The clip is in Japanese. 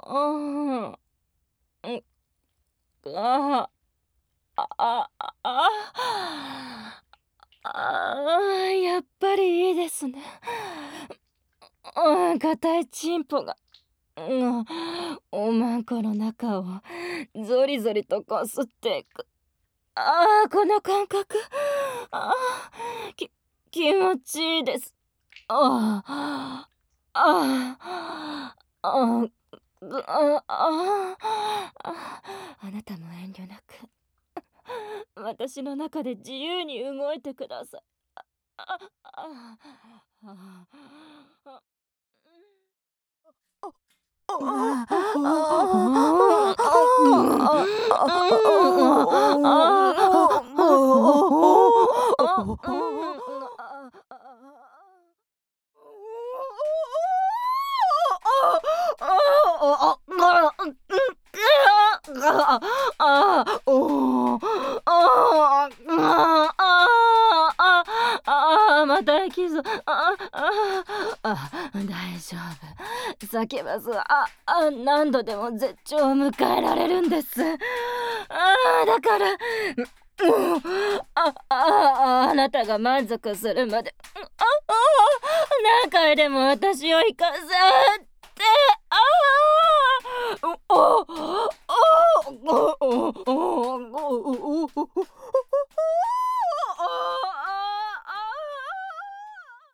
あー、ん、ああ、あ、あ、やっぱりいいですね。硬いチンポが、おまんこの中をゾリゾリとこすっていく。この感覚、あ気持ちいいです。ああ、ああ、ああなたも遠慮なく私の中で自由に動いてください。ああああまたエキゾ。大丈夫。叫ばず何度でも絶頂を迎えられるんです。だからあなたが満足するまで何回でも私を行かせて